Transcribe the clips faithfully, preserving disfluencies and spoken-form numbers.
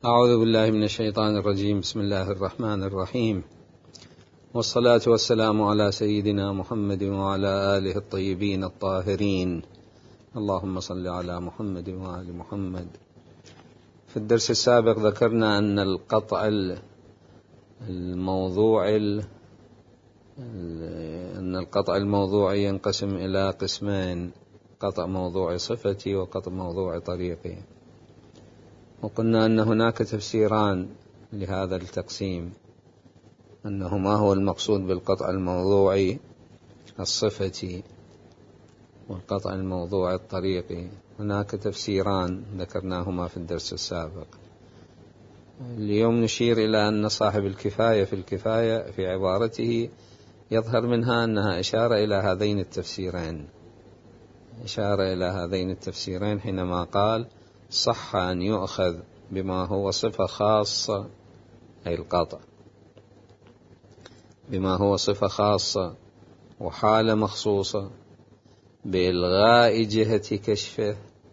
أعوذ بالله من الشيطان الرجيم. بسم الله الرحمن الرحيم، والصلاة والسلام على سيدنا محمد وعلى آله الطيبين الطاهرين. اللهم صل على محمد وآل محمد. في الدرس السابق ذكرنا أن القطع الموضوعي أن القطع الموضوعي ينقسم إلى قسمين: قطع موضوعي صفتي وقطع موضوعي طريقي. وقلنا أن هناك تفسيران لهذا التقسيم، أنه ما هو المقصود بالقطع الموضوعي الصفتي والقطع الموضوعي الطريقي. هناك تفسيران ذكرناهما في الدرس السابق. اليوم نشير إلى أن صاحب الكفاية في الكفاية في عبارته يظهر منها أنها إشارة إلى هذين التفسيرين إشارة إلى هذين التفسيرين حينما قال: صح أن يؤخذ بما هو صفة خاصة، أي القطع بما هو صفة خاصة وحالة مخصوصة بإلغاء جهة كشفه،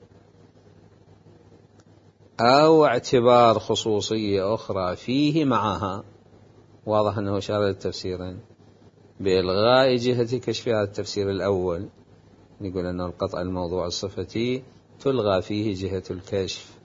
أو اعتبار خصوصية أخرى فيه معها. واضح أنه إشارة للتفسيرين: بإلغاء جهة كشفها التفسير الأول يقول أن القطع الموضوع الصفتي تلغى فيه جهة الكشف،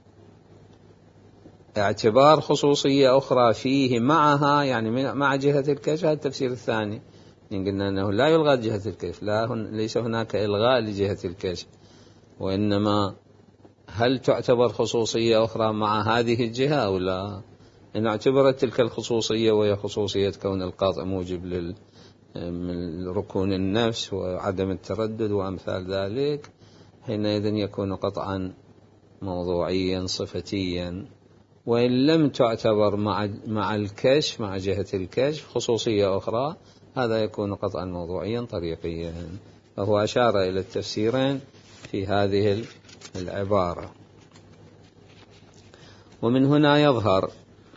اعتبار خصوصية أخرى فيه معها يعني مع جهة الكشف. هذا التفسير الثاني قلنا أنه لا يلغى جهة الكشف، لا هن ليس هناك إلغاء لجهة الكشف، وإنما هل تعتبر خصوصية أخرى مع هذه الجهة أو لا؟ إن اعتبرت تلك الخصوصية وهي خصوصية كون القطع موجب لل من ركون النفس وعدم التردد وأمثال ذلك، حينئذ يكون قطعا موضوعيا صفتيا. وإن لم تعتبر مع مع الكشف مع جهة الكشف خصوصية أخرى، هذا يكون قطعا موضوعيا طريقيا. فهو أشار إلى التفسيرين في هذه العبارة. ومن هنا يظهر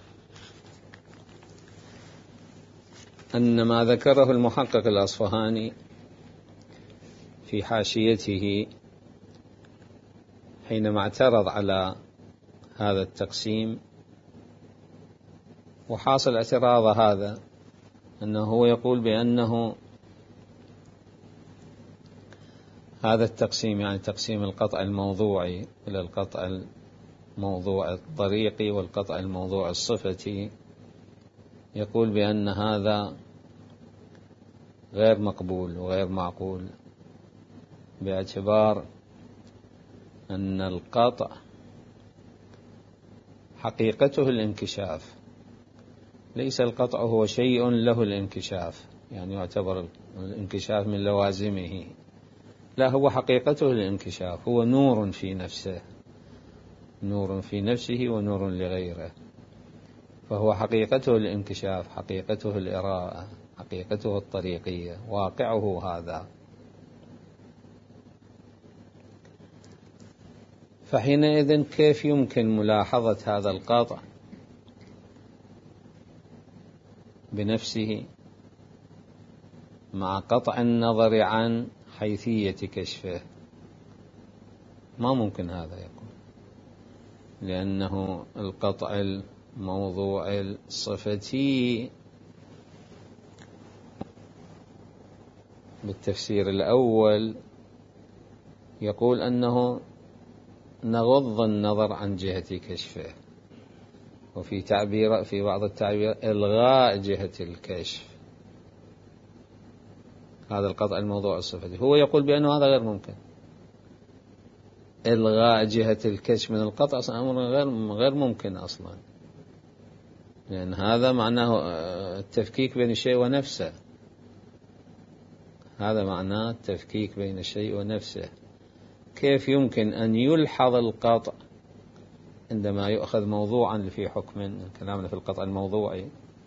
أن ما ذكره المحقق الأصفهاني في حاشيته حينما اعترض على هذا التقسيم، وحاصل اعتراض هذا أنه هو يقول بأنه هذا التقسيم يعني تقسيم القطع الموضوعي إلى القطع الموضوع الطريقي والقطع الموضوع الصفتي، يقول بأن هذا غير مقبول وغير معقول، باعتبار أن القطع حقيقته الانكشاف، ليس القطع هو شيء له الانكشاف يعني يعتبر الانكشاف من لوازمه، لا، هو حقيقته الانكشاف، هو نور في نفسه نور في نفسه ونور لغيره، فهو حقيقته الانكشاف، حقيقته الإراءة، حقيقته الطريقية، واقعه هذا. فحينئذ كيف يمكن ملاحظة هذا القطع بنفسه مع قطع النظر عن حيثية كشفه؟ ما ممكن هذا يكون، لأنه القطع الموضوع الصفتي بالتفسير الأول يقول أنه نغض النظر عن جهة كشفه، وفي تعبير في بعض التعبير إلغاء جهة الكشف. هذا القطع الموضوع الصفتي هو يقول بأنه هذا غير ممكن، إلغاء جهة الكشف من القطع أمر غير غير ممكن أصلا، لأن هذا معناه التفكيك بين الشيء ونفسه هذا معناه التفكيك بين الشيء ونفسه. كيف يمكن أن يلحظ القطع عندما يؤخذ موضوعا في حكم، كلامنا في القطع الموضوعي،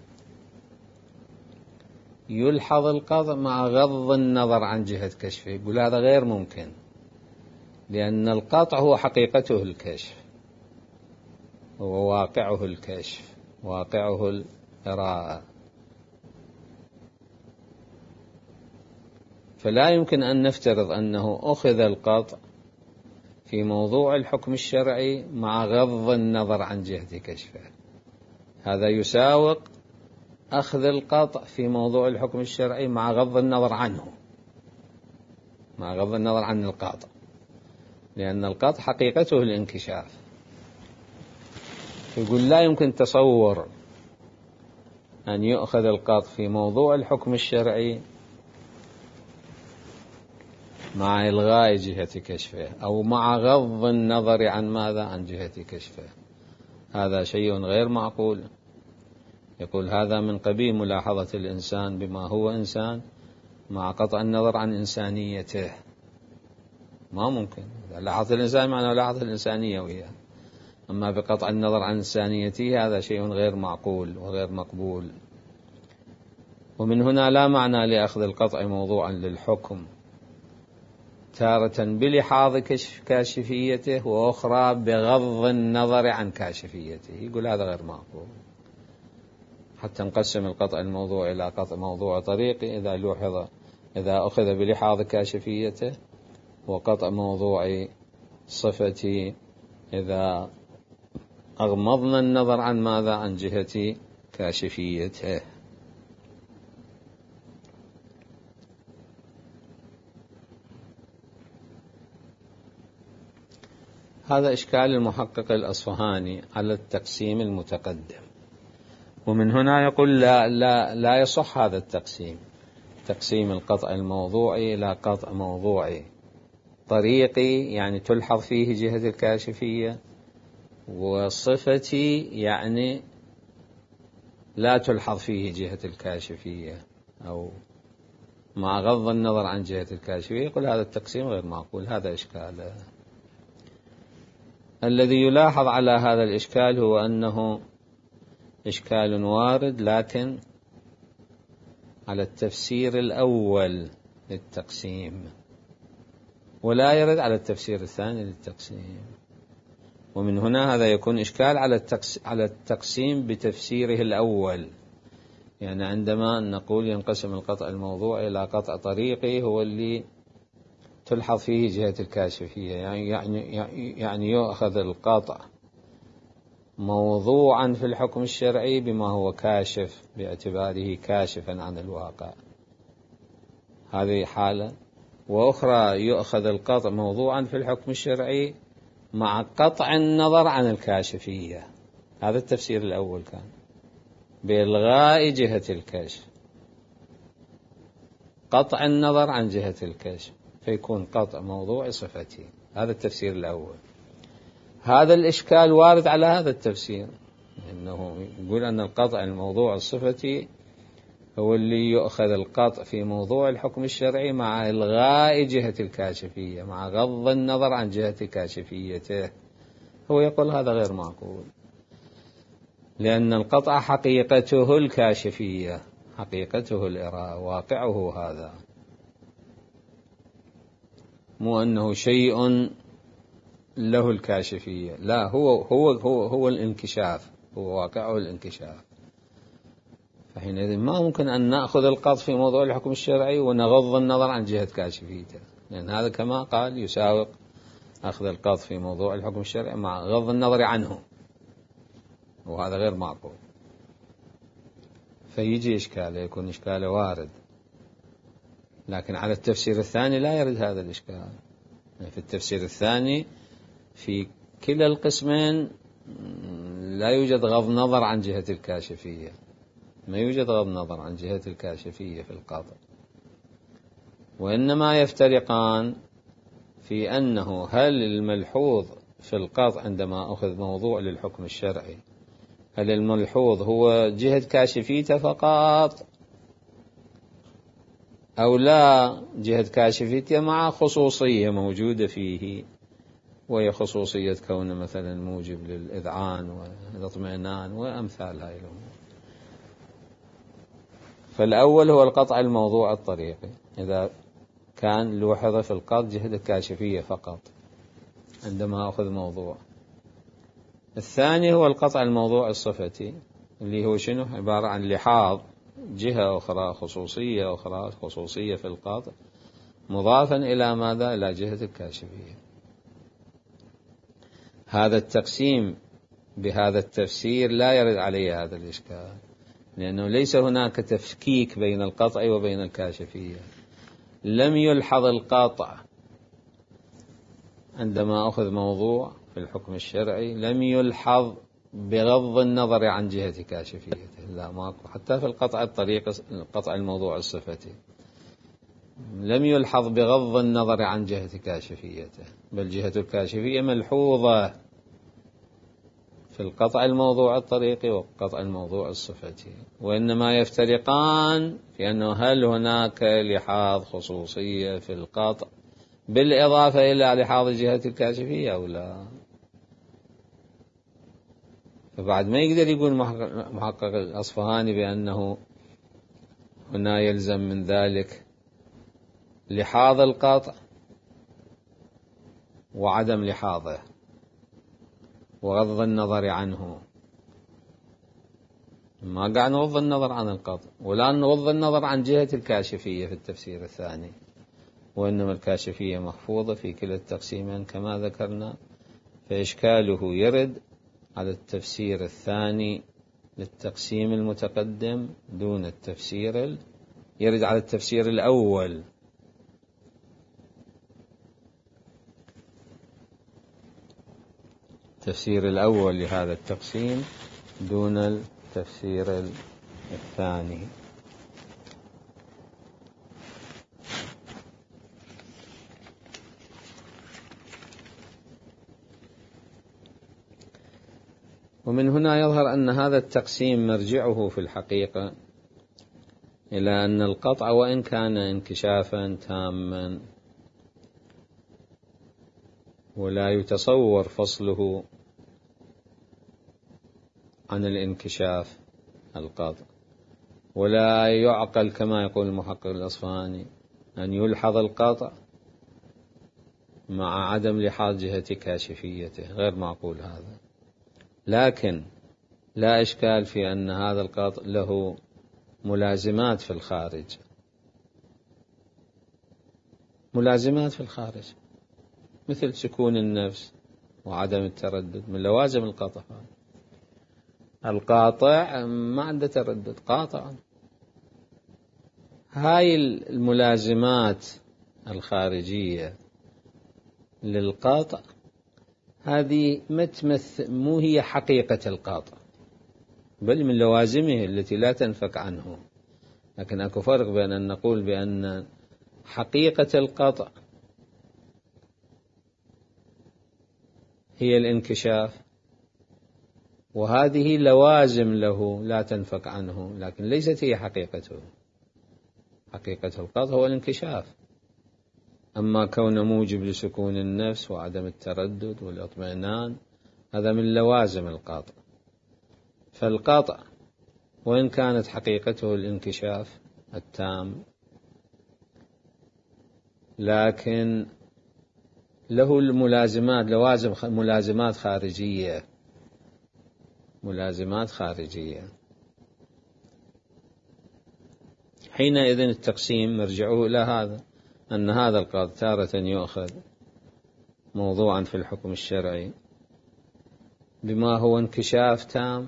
يلحظ القطع مع غض النظر عن جهة كشفه؟ يقول هذا غير ممكن، لأن القطع هو حقيقته الكشف، هو واقعه الكشف، واقعه الإراءة، فلا يمكن أن نفترض أنه أخذ القطع في موضوع الحكم الشرعي مع غض النظر عن جهة كشفه. هذا يساوق أخذ القطع في موضوع الحكم الشرعي مع غض النظر عنه، مع غض النظر عن القاطع، لأن القطع حقيقته الانكشاف. يقول لا يمكن تصور أن يؤخذ القطع في موضوع الحكم الشرعي مع إلغاء جهة كشفه أو مع غض النظر عن ماذا؟ عن جهة كشفه. هذا شيء غير معقول. يقول هذا من قبيل ملاحظة الإنسان بما هو إنسان مع قطع النظر عن إنسانيته. ما ممكن لاحظ الإنسان معناه لاحظ الإنسانية وياه، أما بقطع النظر عن إنسانيته هذا شيء غير معقول وغير مقبول. ومن هنا لا معنى لأخذ القطع موضوعا للحكم تارة بلحاظ كشف كاشفيته وأخرى بغض النظر عن كاشفيته. يقول هذا غير معقول. حتى نقسم القطع الموضوع إلى قطع موضوع طريقي إذا لوحظ إذا أخذ بلحاظ كاشفيته، وقطع موضوع صفتي إذا أغمضنا النظر عن ماذا؟ عن جهة كاشفيته. هذا إشكال المحقق الأصفهاني على التقسيم المتقدم. ومن هنا يقول لا, لا, لا يصح هذا التقسيم، تقسيم القطع الموضوعي إلى قطع موضوعي طريقي يعني تلحظ فيه جهة الكاشفية، وصفتي يعني لا تلحظ فيه جهة الكاشفية أو مع غض النظر عن جهة الكاشفية. يقول هذا التقسيم غير معقول. هذا إشكال. الذي يلاحظ على هذا الإشكال هو أنه إشكال وارد لكن على التفسير الأول للتقسيم، ولا يرد على التفسير الثاني للتقسيم. ومن هنا هذا يكون إشكال على على التقسيم بتفسيره الأول. يعني عندما نقول ينقسم القطع الموضوع إلى قطع طريقي هو اللي تلحظ فيه جهة الكاشفية، يعني يعني يعني يؤخذ القطع موضوعا في الحكم الشرعي بما هو كاشف باعتباره كاشفا عن الواقع، هذه حالة. وأخرى يؤخذ القطع موضوعا في الحكم الشرعي مع قطع النظر عن الكاشفية. هذا التفسير الأول كان بإلغاء جهة الكشف، قطع النظر عن جهة الكشف، فيكون قطع موضوع صفتي. هذا التفسير الأول. هذا الإشكال وارد على هذا التفسير، إنه يقول أن القطع الموضوع الصفتي هو اللي يؤخذ القطع في موضوع الحكم الشرعي مع إلغاء جهة الكاشفية، مع غض النظر عن جهة كاشفيته. هو يقول هذا غير معقول، لأن القطع حقيقته الكاشفية، حقيقته الإراءة، واقعه هذا، مو أنه شيء له الكاشفية. لا، هو هو هو هو الانكشاف، هو واقعه الانكشاف. فحينئذ ما ممكن أن نأخذ القطع في موضوع الحكم الشرعي ونغض النظر عن جهة كاشفيته، لأن هذا كما قال يساوق أخذ القطع في موضوع الحكم الشرعي مع غض النظر عنه، وهذا غير معقول. فيجي إشكاله، يكون إشكاله وارد، لكن على التفسير الثاني لا يرد هذا الإشكال. في التفسير الثاني في كلا القسمين لا يوجد غض نظر عن جهة الكاشفية، ما يوجد غض نظر عن جهة الكاشفية في القطع، وإنما يفترقان في أنه هل الملحوظ في القطع عندما أخذ موضوع للحكم الشرعي، هل الملحوظ هو جهة كاشفيته فقط أو لا جهة كاشفيته مع خصوصية موجودة فيه، وهي خصوصية كونه مثلا موجب للإذعان والاطمئنان وأمثال هاي الأمور. فالأول هو القطع الموضوع الطريقي، إذا كان لوحظ في القطع جهة الكاشفية فقط عندما أخذ موضوع. الثاني هو القطع الموضوع الصفتي، اللي هو شنو؟ عبارة عن لحاظ جهة أخرى، خصوصية أخرى، خصوصية في القطع مضافا إلى ماذا؟ إلى جهة الكاشفية. هذا التقسيم بهذا التفسير لا يرد عليه هذا الإشكال، لأنه ليس هناك تفكيك بين القطع وبين الكاشفية. لم يلحظ القاطع عندما أخذ موضوع في الحكم الشرعي، لم يلحظ بغض النظر عن جهة كاشفيته، لا ماكو. حتى في القطع الطريق، قطع الموضوع الصفتي، لم يلحظ بغض النظر عن جهة كاشفيته، بل جهة الكاشفية ملحوظة في القطع الموضوع الطريقي وقطع الموضوع الصفتي، وإنما يفترقان في أنه هل هناك لحاظ خصوصية في القطع بالإضافة إلى لحاظ جهة الكاشفية أو لا. فبعد ما يقدر يقول محقق الأصفهاني بأنه هنا يلزم من ذلك لحاظ القطع وعدم لحاظه وغض النظر عنه. ما قاعد نغض النظر عن القطع ولا نغض النظر عن جهة الكاشفية في التفسير الثاني، وإنما الكاشفية محفوظة في كلا التقسيمين كما ذكرنا، فإشكاله يرد على التفسير الثاني للتقسيم المتقدم دون التفسير، يرد على التفسير الأول. التفسير الأول لهذا التقسيم دون التفسير الثاني. ومن هنا يظهر أن هذا التقسيم مرجعه في الحقيقة إلى أن القطع وإن كان انكشافا تاما ولا يتصور فصله عن الانكشاف القطع، ولا يعقل كما يقول المحقق الأصفهاني أن يلحظ القطع مع عدم لحاظ جهة كاشفيته، غير معقول هذا. لكن لا إشكال في أن هذا القطع له ملازمات في الخارج، ملازمات في الخارج مثل سكون النفس وعدم التردد، من لوازم القطع. القاطع ما عنده تردد، قاطع. هاي الملازمات الخارجية للقاطع هذه متمثل مو هي حقيقة القاطع، بل من لوازمه التي لا تنفك عنه. لكن أكو فرق بين أن نقول بأن حقيقة القطع هي الانكشاف، وهذه لوازم له لا تنفك عنه، لكن ليست هي حقيقته. حقيقة القطع هو الانكشاف، أما كونه موجب لسكون النفس وعدم التردد والاطمئنان هذا من لوازم القطع. فالقطع وإن كانت حقيقته الانكشاف التام، لكن له الملازمات، لوازم ملازمات خارجية، ملازمات خارجية. حينئذ التقسيم مرجعه إلى هذا، أن هذا القطع تارة يؤخذ موضوعا في الحكم الشرعي بما هو انكشاف تام،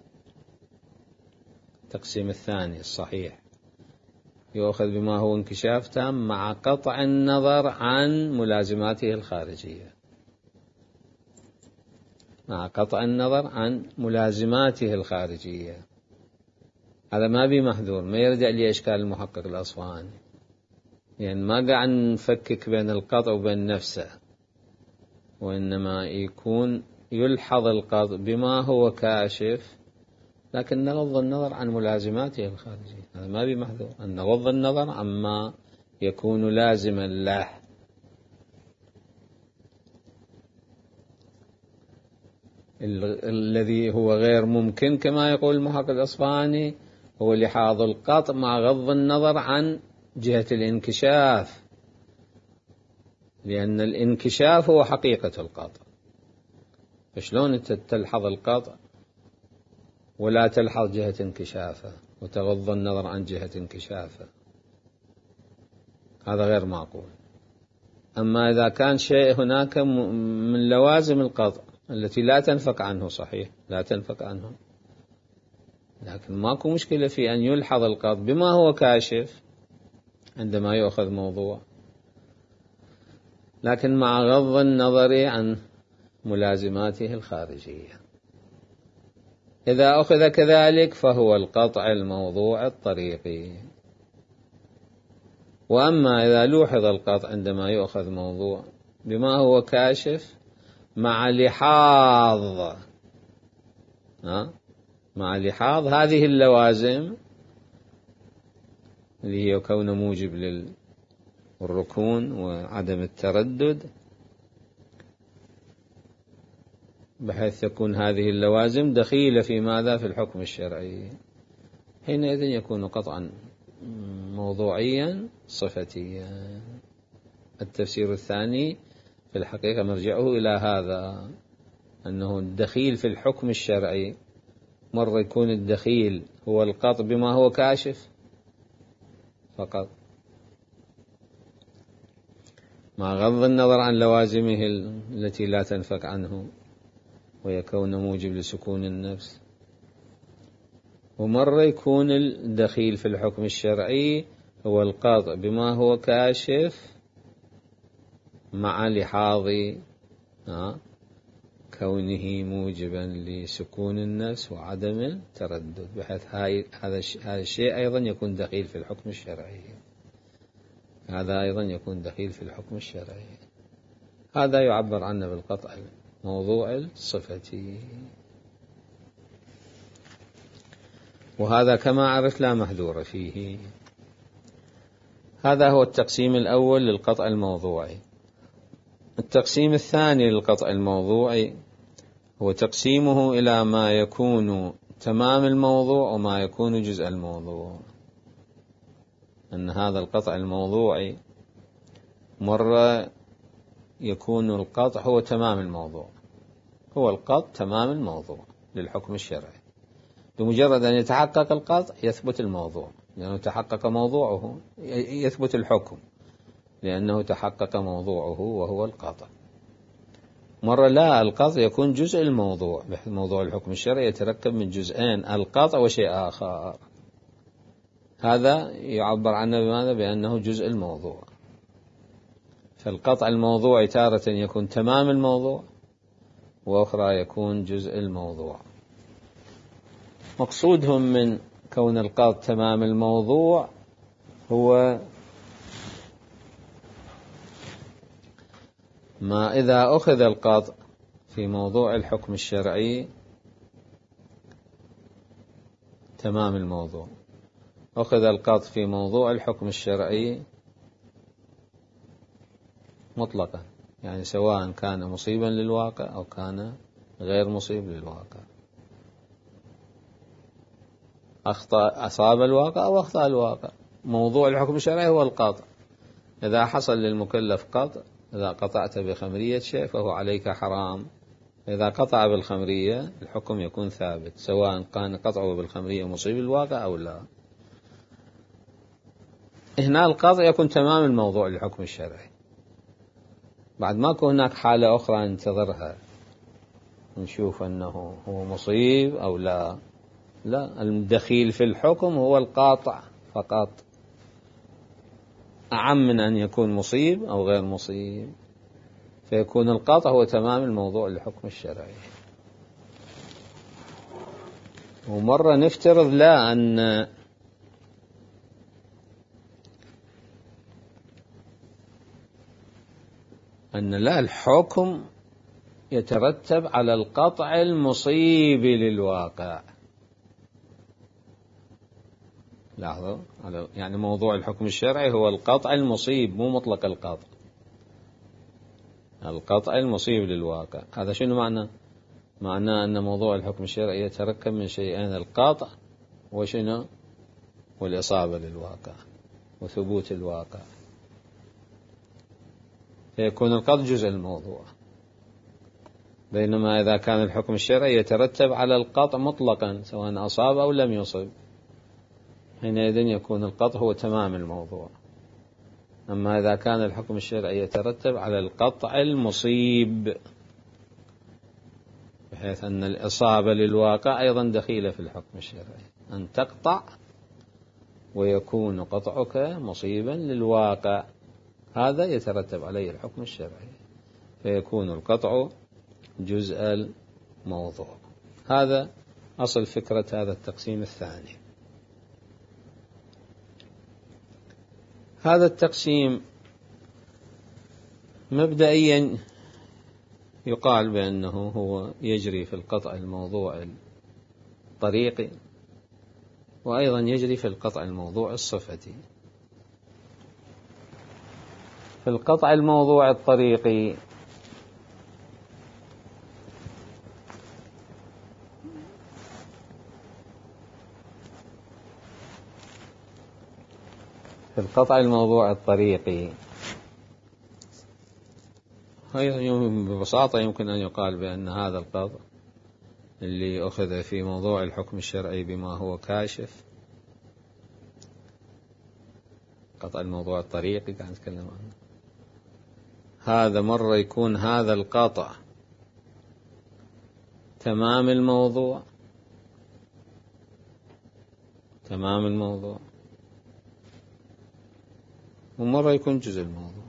التقسيم الثاني الصحيح يؤخذ بما هو انكشاف تام مع قطع النظر عن ملازماته الخارجية، مع قطع النظر عن ملازماته الخارجية. هذا ما بي محذور، ما يرجع لي إشكال المحقق الأصفهاني، يعني ما قاعد نفكك بين القطع وبين نفسه، وإنما يكون يلحظ القطع بما هو كاشف، لكن نغض النظر عن ملازماته الخارجية. هذا ما بي محذور أن نغض النظر عما يكون لازما له. الذي هو غير ممكن كما يقول المحقق الأصفهاني هو لحاظ القطع مع غض النظر عن جهة الانكشاف، لأن الانكشاف هو حقيقة القطع. فشلون أنت تلحظ القطع ولا تلحظ جهة انكشافه وتغض النظر عن جهة انكشافه؟ هذا غير معقول. أما إذا كان شيء هناك من لوازم القطع التي لا تنفك عنه، صحيح لا تنفك عنه، لكن ماكو مشكلة في أن يلحظ القط بما هو كاشف عندما يؤخذ موضوع، لكن مع غض النظر عن ملازماته الخارجية. إذا أخذ كذلك فهو القطع الموضوع الطريقي. وأما إذا لوحظ القطع عندما يؤخذ موضوع بما هو كاشف مع لحاظ ها مع لحاظ هذه اللوازم اللي هي كون موجب للركون وعدم التردد، بحيث تكون هذه اللوازم دخيلة في ماذا؟ في الحكم الشرعي، حينئذ يكون قطعا موضوعيا صفتيا. التفسير الثاني في الحقيقة مرجعه إلى هذا، أنه الدخيل في الحكم الشرعي مرة يكون الدخيل هو القطع بما هو كاشف فقط، مع غض النظر عن لوازمه التي لا تنفك عنه ويكون موجب لسكون النفس، ومرة يكون الدخيل في الحكم الشرعي هو القطع بما هو كاشف مع لحاظ كونه موجبا لسكون النفس وعدم التردد، بحيث هذا الشيء أيضا يكون دخيل في الحكم الشرعي، هذا أيضا يكون دخيل في الحكم الشرعي. هذا يعبر عنه بالقطع موضوع الصفتي، وهذا كما عرفت لا محذور فيه. هذا هو التقسيم الأول للقطع الموضوعي. التقسيم الثاني للقطع الموضوعي هو تقسيمه إلى ما يكون تمام الموضوع وما يكون جزء الموضوع. أن هذا القطع الموضوعي مرة يكون القطع هو تمام الموضوع، هو القطع تمام الموضوع للحكم الشرعي، بمجرد أن يتحقق القطع يثبت الموضوع، لأنه تحقق موضوعه يثبت الحكم لأنه تحقق موضوعه وهو القطع. مرة لا، القطع يكون جزء الموضوع، بحيث موضوع الحكم الشرعي يتركب من جزئين، القطع وشيء آخر، هذا يعبر عنه بماذا؟ بأنه جزء الموضوع. فالقطع الموضوعي تارة يكون تمام الموضوع وأخرى يكون جزء الموضوع. مقصودهم من كون القطع تمام الموضوع هو ما إذا أخذ القطع في موضوع الحكم الشرعي تمام الموضوع، أخذ القطع في موضوع الحكم الشرعي مطلقا، يعني سواء كان مصيبا للواقع أو كان غير مصيب للواقع، أخطأ أصاب الواقع أو أخطأ الواقع، موضوع الحكم الشرعي هو القطع. إذا حصل للمكلف قطع، إذا قطعت بخمرية شيء فهو عليك حرام، إذا قطع بالخمرية الحكم يكون ثابت، سواء كان قطعه بالخمرية مصيب للواقع أو لا. هنا القطع يكون تمام الموضوع للحكم الشرعي، بعد ماكو هناك حالة أخرى ننتظرها نشوف أنه هو مصيب أو لا، لا، الدخيل في الحكم هو القاطع فقط، أعم من أن يكون مصيب أو غير مصيب، فيكون القاطع هو تمام الموضوع للحكم الشرعي. ومرة نفترض لا أن أن لا الحكم يترتب على القطع المصيب للواقع. لاحظوا، يعني موضوع الحكم الشرعي هو القطع المصيب، مو مطلق القطع، القطع المصيب للواقع. هذا شنو معنى؟ معناه أن موضوع الحكم الشرعي يتركب من شيئين، القطع وشنو؟ والإصابة للواقع وثبوت الواقع، فيكون القطع جزء الموضوع. بينما إذا كان الحكم الشرعي يترتب على القطع مطلقا سواء أصاب أو لم يصب، حينئذ يكون القطع هو تمام الموضوع. أما إذا كان الحكم الشرعي يترتب على القطع المصيب بحيث أن الإصابة للواقع أيضا دخيلة في الحكم الشرعي، أن تقطع ويكون قطعك مصيبا للواقع، هذا يترتب عليه الحكم الشرعي، فيكون القطع جزء الموضوع. هذا أصل فكرة هذا التقسيم الثاني. هذا التقسيم مبدئيا يقال بأنه هو يجري في القطع الموضوع الطريقي، وأيضا يجري في القطع الموضوع الصفتي. في القطع الموضوع الطريقي في القطع الموضوع الطريقي ببساطة يمكن أن يقال بأن هذا القطع اللي أخذ في موضوع الحكم الشرعي بما هو كاشف، قطع الموضوع الطريقي كان نتكلم عنه، هذا مرة يكون هذا القطع تمام الموضوع تمام الموضوع ومرة يكون جزء الموضوع.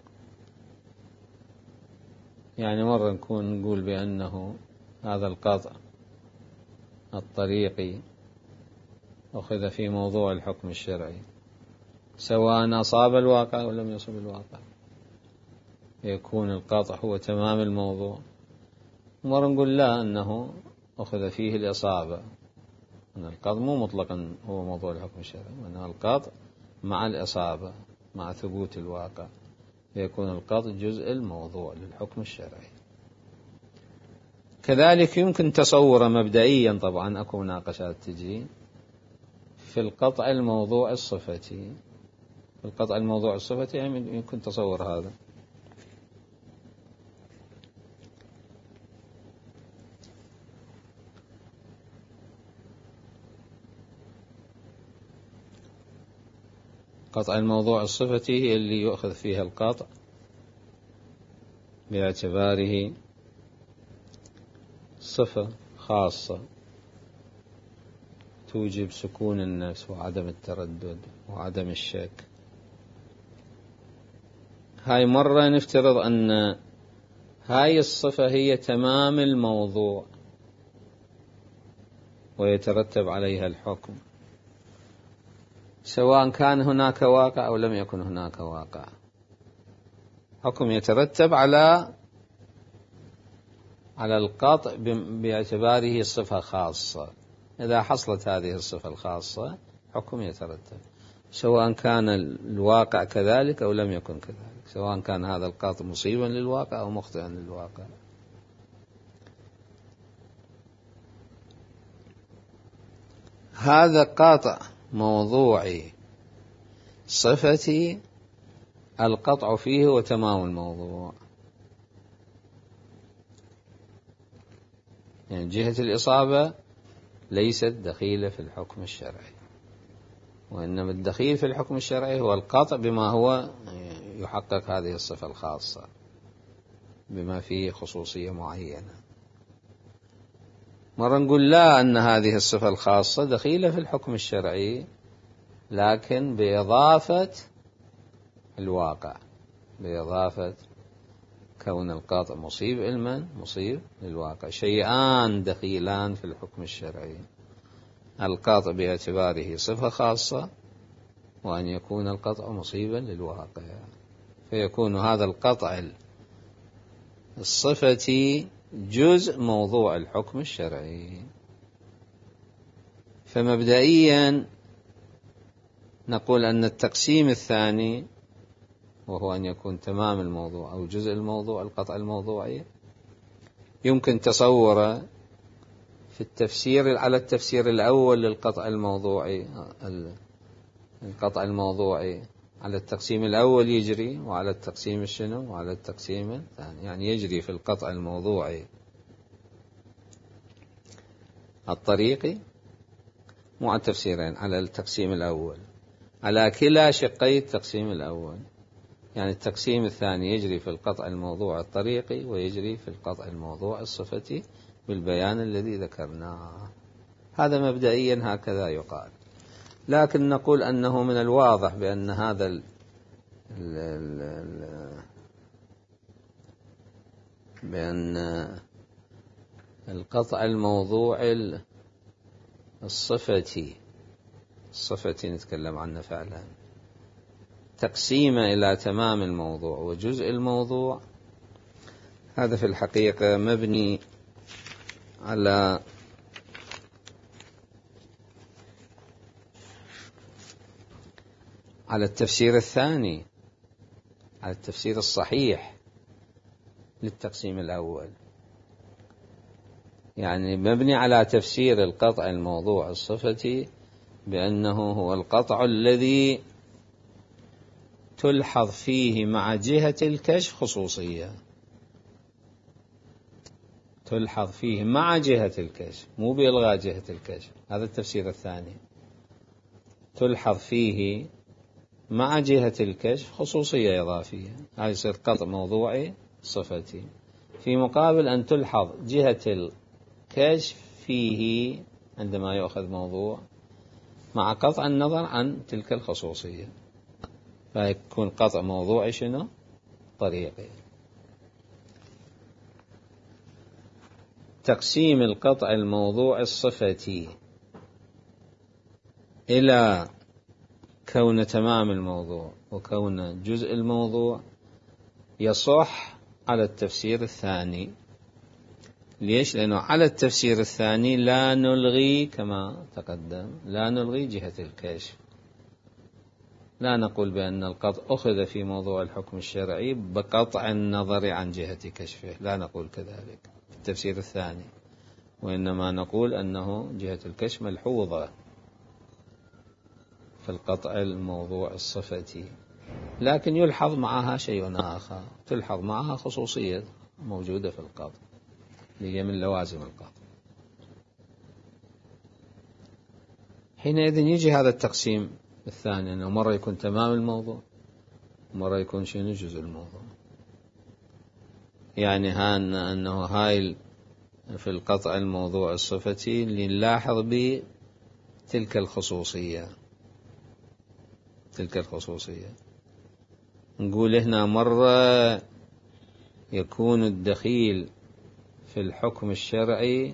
يعني مرة نكون نقول بأنه هذا القطع الطريقي أخذ في موضوع الحكم الشرعي سواء أصاب الواقع أو لم يصب الواقع، يكون القطع هو تمام الموضوع. مرة نقول لا، أنه أخذ فيه الإصابة، أن القطع مو مطلقا هو موضوع الحكم الشرعي، وأن القطع مع الإصابة مع ثبوت الواقع، يكون القطع جزء الموضوع للحكم الشرعي. كذلك يمكن تصوره مبدئيا، طبعا أكو مناقشات تجي في القطع الموضوع الصفتي. في القطع الموضوع الصفتي يمكن تصور هذا. قطع الموضوع الصفتي هي اللي يؤخذ فيها القطع باعتباره صفة خاصة توجب سكون النفس وعدم التردد وعدم الشك. هاي مرة نفترض أن هاي الصفة هي تمام الموضوع ويترتب عليها الحكم، سواء كان هناك واقع أو لم يكن هناك واقع، حكم يترتب على على القطع باعتباره صفة خاصة. إذا حصلت هذه الصفة الخاصة حكم يترتب، سواء كان الواقع كذلك أو لم يكن كذلك، سواء كان هذا القطع مصيبا للواقع أو مخطئا للواقع. هذا قطع موضوعي صفتي، القطع فيه وتمام الموضوع، يعني جهة الإصابة ليست دخيلة في الحكم الشرعي، وإنما الدخيل في الحكم الشرعي هو القطع بما هو يحقق هذه الصفة الخاصة بما فيه خصوصية معينة. مرة نقول لا، أن هذه الصفة الخاصة دخيلة في الحكم الشرعي لكن بإضافة الواقع، بإضافة كون القاطع مصيب علما مصيب للواقع، شيئان دخيلان في الحكم الشرعي، القاطع باعتباره صفة خاصة وأن يكون القطع مصيبا للواقع، فيكون هذا القطع الصفتي جزء موضوع الحكم الشرعي. فمبدئيا نقول أن التقسيم الثاني وهو أن يكون تمام الموضوع أو جزء الموضوع القطع الموضوعي يمكن تصوره في التفسير على التفسير الأول للقطع الموضوعي. القطع الموضوعي على التقسيم الأول يجري، وعلى التقسيم الشنو وعلى التقسيم الثاني، يعني يجري في القطع الموضوعي الطريقي مع التفسيرين على التقسيم الأول على كلا شقي التقسيم الأول، يعني التقسيم الثاني يجري في القطع الموضوع الطريقي ويجري في القطع الموضوع الصفتي بالبيان الذي ذكرناه. هذا مبدئيا هكذا يقال، لكن نقول أنه من الواضح بأن هذا ال ال ال بأن القطع الموضوعي الصفتي الصفتي نتكلم عنه فعلا تقسيمه إلى تمام الموضوع وجزء الموضوع، هذا في الحقيقة مبني على على التفسير الثاني، على التفسير الصحيح للتقسيم الأول، يعني مبني على تفسير القطع الموضوع الصفتي بأنه هو القطع الذي تلحظ فيه مع جهة الكشف خصوصية، تلحظ فيه مع جهة الكشف مو بإلغاء جهة الكشف، هذا التفسير الثاني. تلحظ فيه مع جهة الكشف خصوصية إضافية، هذا يصير قطع موضوعي صفتي، في مقابل أن تلحظ جهة الكشف فيه عندما يؤخذ موضوع مع قطع النظر عن تلك الخصوصية، فيكون قطع موضوعي شنو؟ طريقي. تقسيم القطع الموضوع الصفتي إلى كون تمام الموضوع وكون جزء الموضوع يصح على التفسير الثاني. ليش؟ لأنه على التفسير الثاني لا نلغي كما تقدم، لا نلغي جهة الكشف، لا نقول بأن القطع أخذ في موضوع الحكم الشرعي بقطع النظر عن جهة كشفه، لا نقول كذلك في التفسير الثاني، وإنما نقول أنه جهة الكشف ملحوظة في القطع الموضوع الصفتي، لكن يلحظ معها شيء آخر، تلحظ معها خصوصية موجودة في القطع هي من لوازم القطع. حينئذ يجي هذا التقسيم الثاني، أنه مرة يكون تمام الموضوع مرة يكون شنو جزء الموضوع، يعني هان أنه هاي في القطع الموضوع الصفتي اللي نلاحظ به تلك الخصوصية، تلك الخصوصية نقول هنا مرة يكون الدخيل في الحكم الشرعي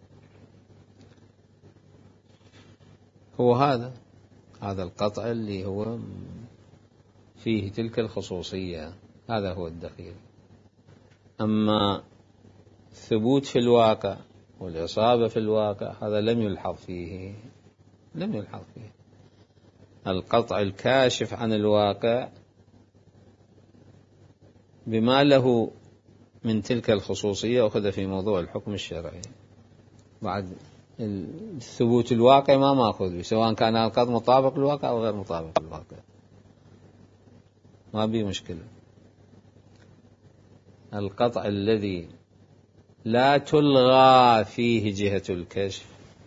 هو هذا هذا القطع اللي هو فيه تلك الخصوصية، هذا هو الدخيل. أما الثبوت في الواقع والإصابة في الواقع هذا لم يلحظ فيه، لم يلحظ فيه. القطع الكاشف عن الواقع بما له من تلك الخصوصية أخذ في موضوع الحكم الشرعي، بعد الثبوت الواقع ما ماخذ به، سواء كان القطع مطابق للواقع أو غير مطابق للواقع، ما به مشكلة. القطع الذي لا تلغى فيه جهة الكشف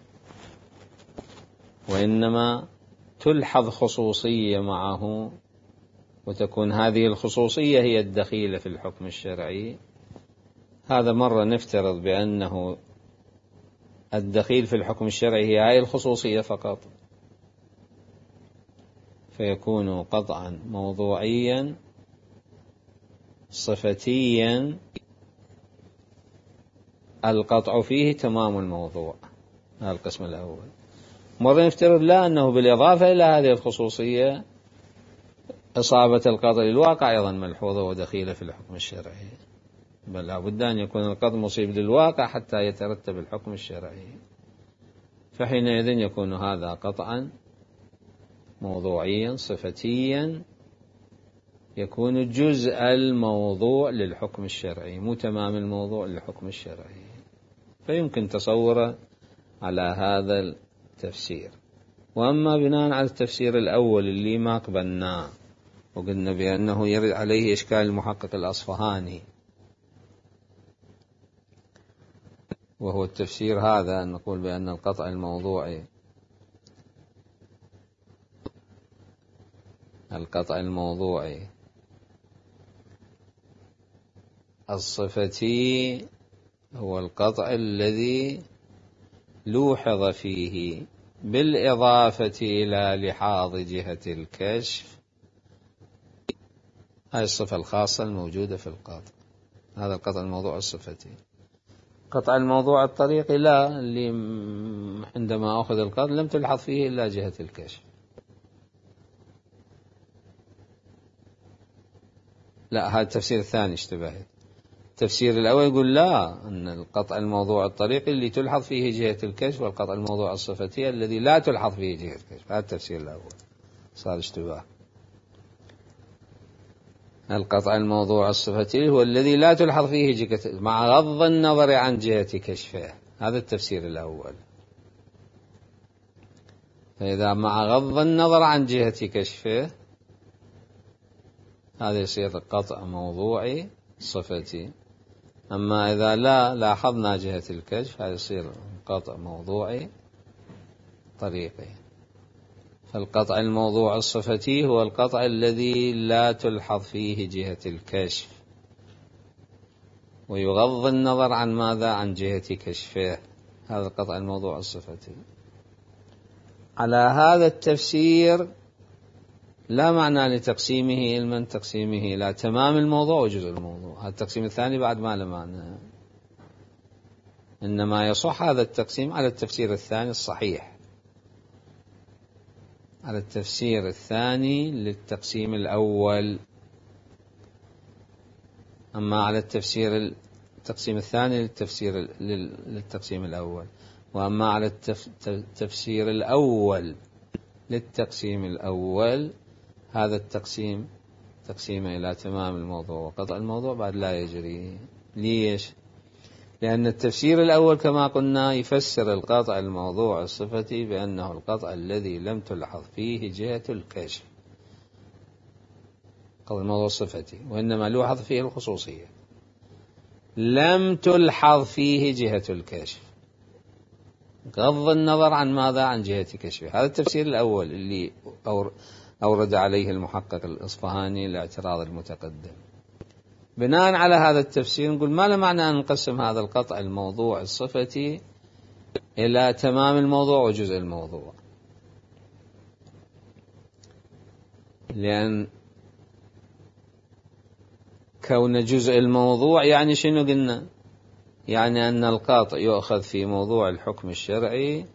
وإنما تلحظ خصوصية معه، وتكون هذه الخصوصية هي الدخيلة في الحكم الشرعي، هذا مرة نفترض بأنه الدخيل في الحكم الشرعي هي هذه الخصوصية فقط، فيكون قطعا موضوعيا صفتيا القطع فيه تمام الموضوع، هذا القسم الأول. مرة نفترض لا، أنه بالإضافة إلى هذه الخصوصية إصابة القطع للواقع أيضا ملحوظة ودخيلة في الحكم الشرعي، بل لابد أن يكون القطع مصيب للواقع حتى يترتب الحكم الشرعي، فحينئذ يكون هذا قطعا موضوعيا صفتيا يكون جزء الموضوع للحكم الشرعي مو تمام الموضوع للحكم الشرعي، فيمكن تصوره على هذا التفسير. وأما بناء على التفسير الأول اللي ما قبلناه وقلنا بأنه يرد عليه إشكال المحقق الأصفهاني، وهو التفسير هذا أن نقول بأن القطع الموضوعي القطع الموضوعي الصفتي هو القطع الذي لوحظ فيه بالإضافة إلى لحاظ جهة الكشف، هذه الصفة الخاصة الموجودة في القطع. هذا القطع الموضوع الصفتي. قطع الموضوع الطريقي لا، اللي عندما أخذ القطع لم تلحظ فيه إلا جهة الكشف. لا، هذا التفسير الثاني اشتبهت. التفسير الأول يقول لا، أن القطع الموضوع الطريقي اللي تلحظ فيه جهة الكشف، والقطع الموضوع الصفتي الذي لا تلحظ فيه جهة الكشف. هذا التفسير الأول، صار اشتباه. القطع الموضوع الصفتي هو الذي لا تلحظ فيه جهة، مع غض النظر عن جهة كشفه. هذا التفسير الأول. فإذا مع غض النظر عن جهة كشفه، هذا يصير قطع موضوعي صفتي. أما إذا لا لاحظنا جهة الكشف، هذا يصير قطع موضوعي طريقي. فالقطع الموضوع الصفتي هو القطع الذي لا تلحظ فيه جهة الكشف، ويغض النظر عن ماذا؟ عن جهة كشفه. هذا القطع الموضوع الصفتي. على هذا التفسير لا معنى لتقسيمه علما تقسيمه إلى تمام الموضوع وجزء الموضوع. هذا التقسيم الثاني بعد ما له معنى، إنما يصح هذا التقسيم على التفسير الثاني الصحيح، على التفسير الثاني للتقسيم الأول. أما على التفسير التقسيم الثاني للتفسير للتقسيم الأول، وأما على التفسير الأول للتقسيم الأول، هذا التقسيم تقسيم إلى تمام الموضوع وقطع الموضوع بعد لا يجري. ليش؟ لأن التفسير الأول كما قلنا يفسر القطع الموضوع الصفتي بأنه القطع الذي لم تلحظ فيه جهة الكشف، قطع الموضوع الصفتي، وإنما لوحظ فيه الخصوصية، لم تلحظ فيه جهة الكشف، غض النظر عن ماذا؟ عن جهة كشفه. هذا التفسير الأول اللي أورد عليه المحقق الإصفهاني لاعتراض المتقدم. بناء على هذا التفسير نقول ما له معنى أن نقسم هذا القطع الموضوع الصفتي إلى تمام الموضوع وجزء الموضوع، لأن كون جزء الموضوع يعني شنو قلنا؟ يعني أن القاطع يؤخذ في موضوع الحكم الشرعي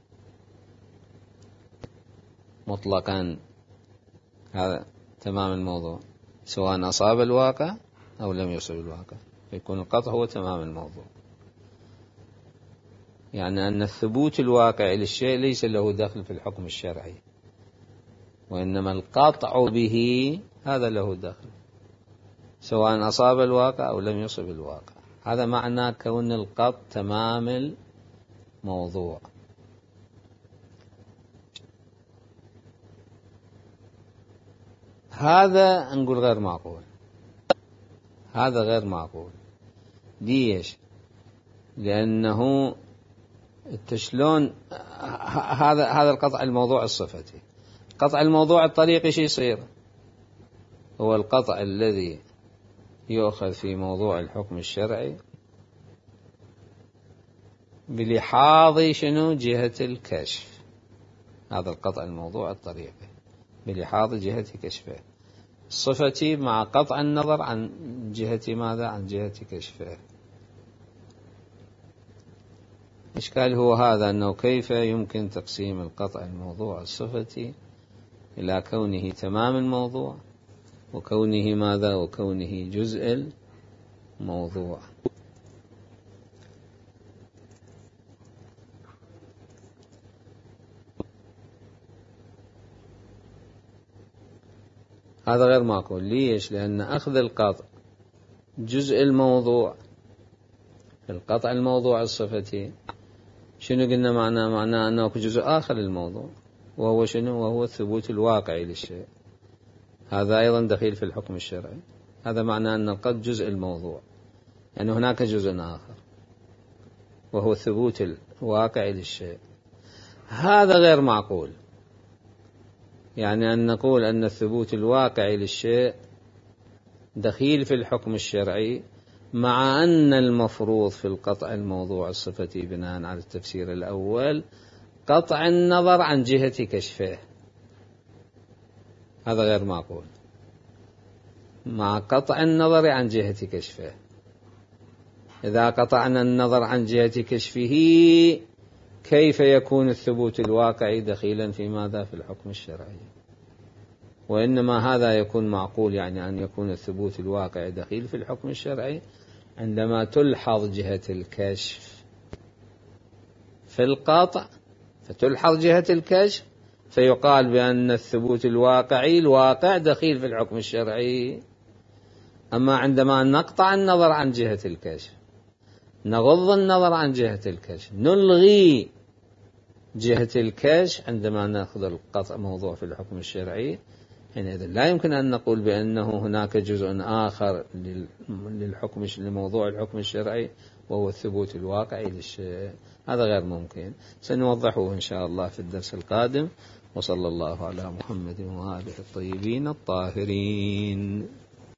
مطلقا، هذا تمام الموضوع، سواء أصاب الواقع أو لم يصب الواقع، يكون القطع هو تمام الموضوع. يعني أن الثبوت الواقعي للشيء ليس له دخل في الحكم الشرعي، وإنما القطع به هذا له دخل، سواء أصاب الواقع أو لم يصب الواقع. هذا معنى كون القطع تمام الموضوع. هذا نقول غير معقول، هذا غير معقول. ليش؟ لأنه شلون هذا هذا القطع الموضوع الصفتي. قطع الموضوع الطريقي شو يصير؟ هو القطع الذي يؤخذ في موضوع الحكم الشرعي بلحاظ شنو؟ جهة الكشف. هذا القطع الموضوع الطريقي بلحاظ جهة كشفه الصفتي، مع قطع النظر عن جهة ماذا؟ عن جهة كشفه. إشكال هو هذا، أنه كيف يمكن تقسيم القطع الموضوع الصفتي إلى كونه تمام الموضوع وكونه ماذا؟ وكونه جزء الموضوع. هذا غير معقول. ليش؟ لأن أخذ القطع جزء الموضوع في القطع الموضوع الصفتي شنو قلنا معناه؟ معناه أنه جزء آخر للموضوع، وهو شنو؟ وهو الثبوت الواقعي للشيء. هذا أيضا دخيل في الحكم الشرعي. هذا معناه أن القطع جزء الموضوع، يعني هناك جزء آخر وهو الثبوت الواقعي للشيء. هذا غير معقول. يعني أن نقول أن الثبوت الواقعي للشيء دخيل في الحكم الشرعي، مع أن المفروض في القطع الموضوع الصفتي بناء على التفسير الأول قطع النظر عن جهة كشفه، هذا غير معقول، مع قطع النظر عن جهة كشفه. إذا قطعنا النظر عن جهة كشفه كيف يكون الثبوت الواقعي دخيلا في ماذا؟ في الحكم الشرعي. وإنما هذا يكون معقول، يعني أن يكون الثبوت الواقعي دخيل في الحكم الشرعي عندما تلحظ جهة الكشف في القطع، فتلحظ جهة الكشف فيقال بأن الثبوت الواقعي الواقع دخيل في الحكم الشرعي. أما عندما نقطع النظر عن جهة الكشف، نغض النظر عن جهة الكشف، نلغي جهة الكشف، عندما نأخذ القطع موضوع في الحكم الشرعي، حينئذ لا يمكن أن نقول بأنه هناك جزء آخر للحكم لموضوع الحكم الشرعي وهو الثبوت الواقعي للشيء، هذا غير ممكن. سنوضحه إن شاء الله في الدرس القادم. وصلى الله على محمد وآله الطيبين الطاهرين.